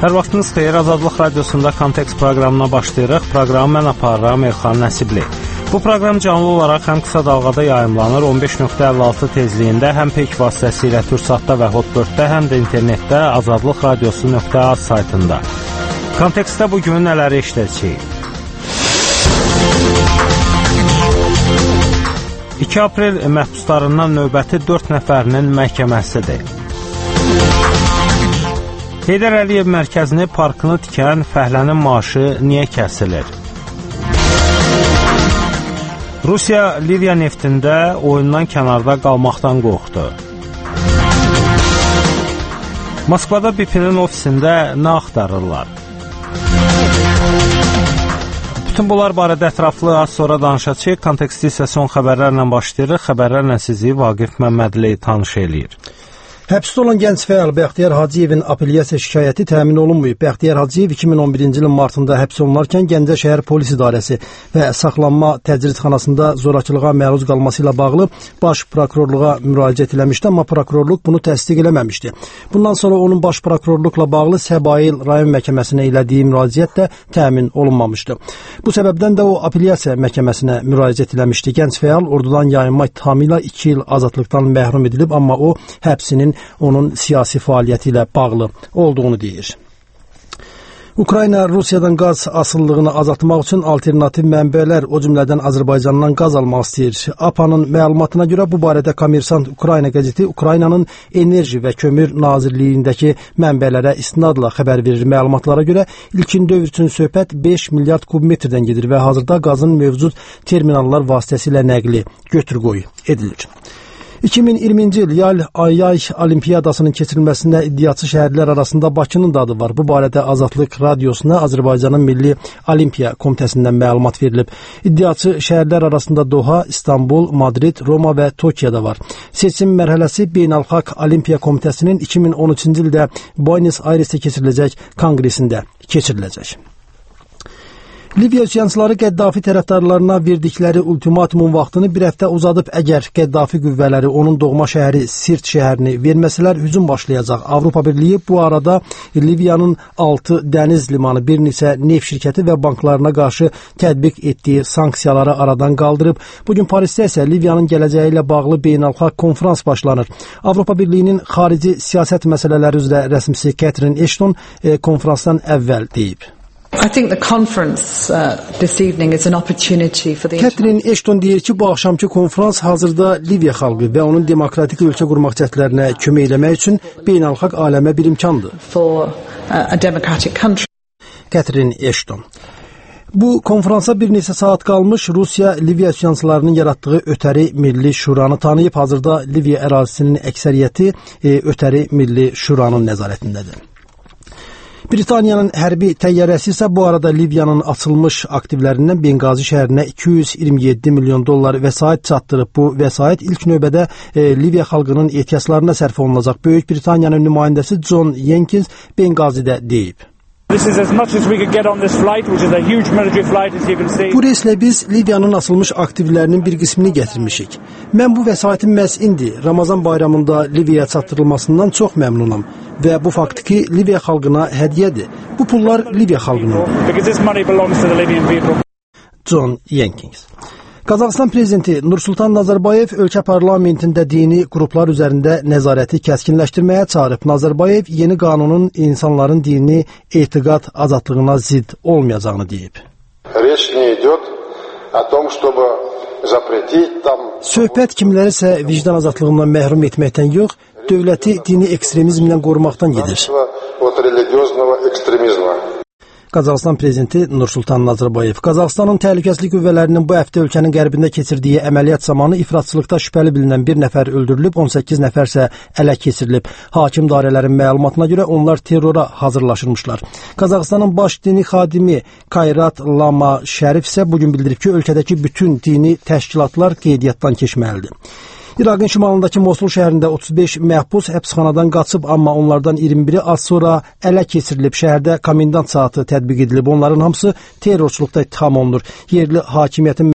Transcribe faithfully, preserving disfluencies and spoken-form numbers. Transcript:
Hər vaxtınız xeyir, Azadlıq Radiosunda Kontekst proqramına başlayırıq. Proqramı mən aparıram Elxan Nəsibli. Bu proqram canlı olaraq həm qısa dalğada yayımlanır, on beş nöqtə əlli altı tezliyində, həm peyk vasitəsilə Türksatda və Hotbirddə, həm də internetdə azadlıq radiosu nöqtə az saytında. Kontekstdə bugün nələri işləyəcəyik? iki aprel məhbuslarından növbəti dörd nəfərinin məhkəməsidir. Heydər Əliyev mərkəzini parkını tikən fəhlənin maaşı niyə kəsilir? Rusiya Liviya neftində oyundan kənarda qalmaqdan qorxdu. Moskvada B P-nin ofisində nə axtarırlar? Bütün bunlar barədə ətraflı az sonra danışacağıq. Konteksti isə son xəbərlərlə başlayırıq. Xəbərlərlə sizi Vaqif Məmmədli tanış eləyir. Həbsdə olan gənc fəal Bəxtiyar Hacıyevin apellyasiya şikayəti təmin olunmayıb. Bəxtiyar Hacıyev iki min on birinci ilin martında həbs olunarkən Gəncə şəhər polis idarəsi və saxlanma təcridxanasında zorakılığa məruz qalması ilə bağlı baş prokurorluğa müraciət eləmişdi, amma prokurorluq bunu təsdiq eləməmişdi. Bundan sonra onun baş prokurorluqla bağlı Səbail rayon məhkəməsinə elədiyi müraciət də təmin olunmamışdı. Bu səbəbdən də o apellyasiya məhkəməsinə müraciət eləmişdi. Gənc fəal ordudan yayınma ittihamı ilə iki il azadlıqdan məhrum edilib, amma o həbsinin onun siyasi fəaliyyəti ilə bağlı olduğunu deyir. Ukrayna Rusiyadan qaz asıllığını azaltmaq üçün alternativ mənbələr, o cümlədən Azərbaycandan qaz almaq istəyir. A P A-nın məlumatına görə bu barədə Kommersant Ukrayna qəzeti Ukraynanın Enerji və Kömür Nazirliyindəki mənbələrə istinadla xəbər verir. Məlumatlara görə ilkin dövr üçün söhbət beş milyard kubmetrdən gedir və hazırda qazın mövcud terminallar vasitəsilə nəqli götür-qoy edilir. iki min iyirminci il yay, yay olimpiyadasının keçirilməsində iddiaçı şəhərlər arasında Bakının da adı var. Bu barədə Azadlıq Radiosuna Azərbaycanın Milli Olimpiya Komitəsindən məlumat verilib. İddiaçı şəhərlər arasında Doha, İstanbul, Madrid, Roma və Tokiyo da var. Seçim mərhələsi Beynəlxalq Olimpiya Komitəsinin iki min on üçüncü ildə Buenos Airesdə keçiriləcək konqresində keçiriləcək. Liviya üsyançıları Qəddafi tərəfdarlarına verdikləri ultimatumun vaxtını bir həftə uzadıb. Əgər Qəddafi qüvvələri onun doğma şəhəri Sirt şəhərini verməsələr, hücum başlayacaq. Avropa Birliyi bu arada Liviyanın altı dəniz limanı, bir neçə neft şirkəti və banklarına qarşı tətbiq etdiyi sanksiyaları aradan qaldırıb. Bugün Parisdə isə Liviyanın gələcəyi ilə bağlı beynəlxalq konfrans başlanır. Avropa Birliyinin xarici siyasət məsələləri üzrə rəsmisi Catherine Ashton e, konfransdan əvvəl deyib. I think the conference uh, this evening is an opportunity for the Catherine Ashton deyir ki, bu axşamki konfrans hazırda Liviya xalqı və onun demokratik ölkə qurmaq cəhdlərinə kömək eləmək üçün beynəlxalq aləmə bir imkandır. For uh, a democratic country. Catherine Ashton. Bu konfransa bir neçə saat qalmış. Rusiya Liviya üsyançılarının yaratdığı Ötəri Milli Şuranı tanıyıb. Hazırda Liviya ərazisinin əksəriyyəti e, Ötəri Milli Şuranın nəzarətindədir. Britaniyanın hərbi təyyarəsi isə bu arada Liviyanın açılmış aktivlərindən Benqazi şəhərinə iki yüz iyirmi yeddi milyon dollar vəsait çatdırıb. Bu vəsait ilk növbədə e, Liviya xalqının ehtiyaclarına sərf olunacaq. Böyük Britaniyanın nümayəndəsi John Jenkins Benqazidə deyib. Bu reyslə biz Liviyanın açılmış aktivlərinin bir qismini gətirmişik. Mən bu vəsaitin məhz indi Ramazan bayramında Liviyaya çatdırılmasından çox məmnunam və bu fakt ki, Liviya xalqına hədiyyədir. Bu pullar Liviya xalqınındır. John Jenkins. Qazaxıstan prezidenti Nursultan Nazarbayev ölkə parlamentində dini qruplar üzərində nəzarəti kəskinləşdirməyə çağırıb. Nazarbayev yeni qanunun insanların dini etiqad azadlığına zidd olmayacağını deyib. Söhbət kimlərisə vicdan azadlığından məhrum etməkdən yox, dövləti dini ekstremizmdən qorumaqdan gedir. Qazaxıstan prezidenti Nursultan Nazarbayev. Qazaxıstanın təhlükəsizlik qüvvələrinin bu həftə ölkənin qərbində keçirdiyi əməliyyat zamanı ifratçılıqda şübhəli bilinən bir nəfər öldürülüb, on səkkiz nəfər isə ələ keçirilib. Hakim dairələrin məlumatına görə onlar terrora hazırlaşırmışlar. Qazaxıstanın baş dini xadimi Kayrat Lama Şərif isə bugün bildirib ki, ölkədəki bütün dini təşkilatlar qeydiyyatdan keçməlidir. İraqın şimalındakı Mosul şəhərində otuz beş məhbus həbsxanadan qaçıb, amma onlardan iyirmi biri az sonra ələ keçirilib. Şəhərdə komendant saatı tətbiq edilib. Onların hamısı terrorçuluqda ittiham olunur. Yerli hakimiyyətin